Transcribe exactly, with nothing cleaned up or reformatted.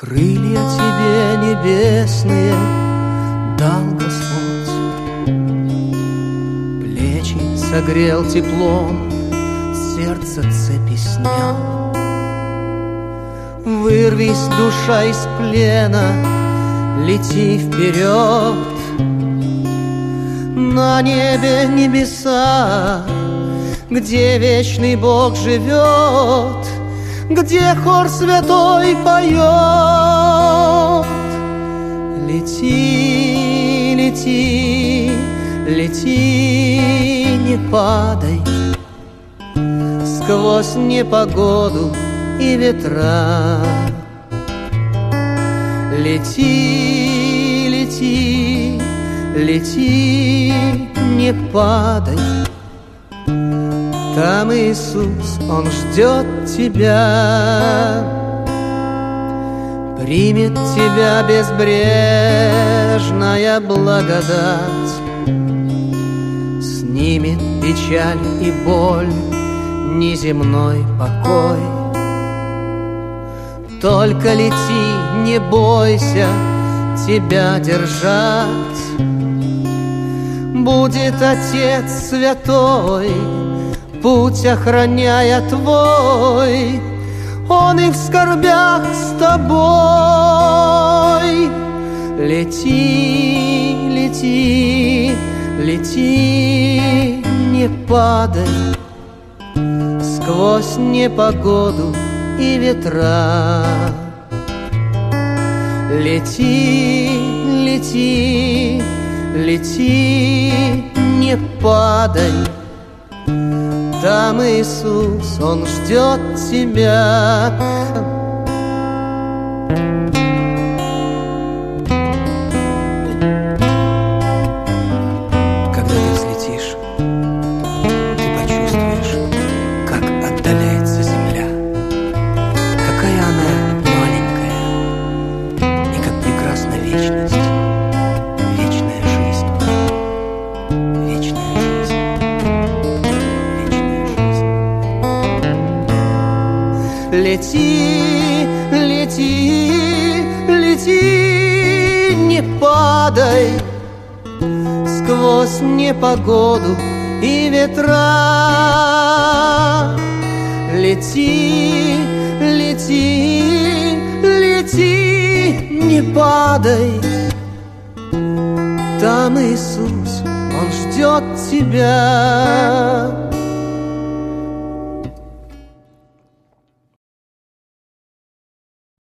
Крылья тебе небесные дал Господь, плечи согрел теплом, сердце цепи снял. Вырвись, душа, из плена, лети вперед. На небе небеса, где вечный Бог живет, где хор святой поет. Лети, лети, лети, не падай сквозь непогоду и ветра. Лети, лети, лети, не падай. Там Иисус, Он ждет тебя, примет тебя безбрежная благодать, снимет печаль и боль, неземной покой. Только лети, не бойся тебя держать, будет Отец Святой, путь охраняя твой, Он и в скорбях с тобой. Лети, лети, лети, не падай сквозь непогоду и ветра. Лети, лети, лети, не падай. Там Иисус, Он ждет тебя. Когда ты взлетишь, ты почувствуешь, как отдаляется земля, какая она маленькая и как прекрасна вечность, вечная жизнь, вечная жизнь. Лети, лети, лети, не падай сквозь непогоду и ветра. Лети, лети, лети, не падай. Там Иисус, Он ждет тебя.